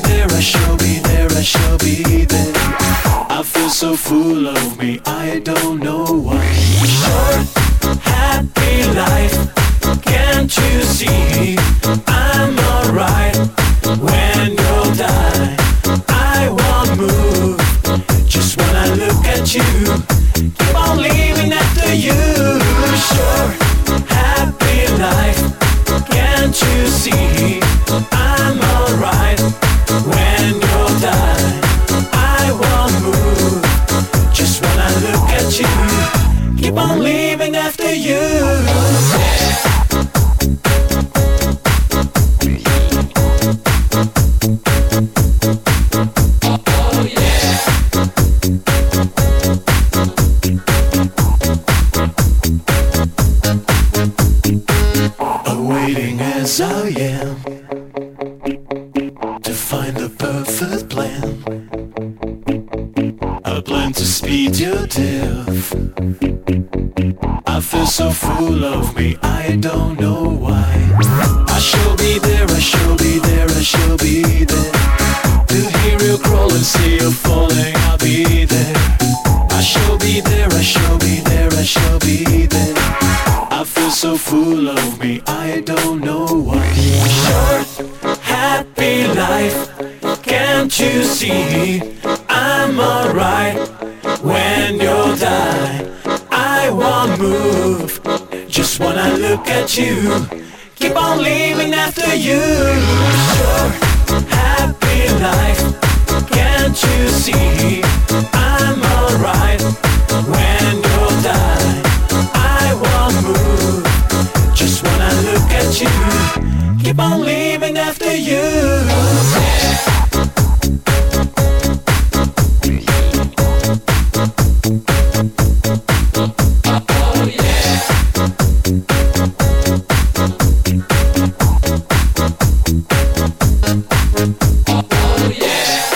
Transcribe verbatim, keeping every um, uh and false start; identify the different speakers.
Speaker 1: there, I shall be there, I shall be there. I feel so full of me, I don't know why. Short, happy life, can't you see? I'm alright when you'll die. I won't move, just when I look at you, keep on leaving after you. Sure, happy life, can't you see? I'm alright when you'll die. I won't move, just when I look at you, keep on leaving after you. Waiting as I am to find the perfect plan, a plan to speed your death. I feel so full of me, I don't know why. I shall be there, I shall be there, I shall be there. To hear you crawl and see you falling, I'll be there. I shall be there, I shall be there, I shall be there. I feel so full of me, I don't know why. Short, happy life, can't you see? I'm alright when you'll die. I won't move, just when I look at you, keep on leaving after you. Sure, happy life, can't you see? I'm alright when you'll die. I won't move, just when I look at you, keep on leaving after you. Oh yeah. Oh yeah.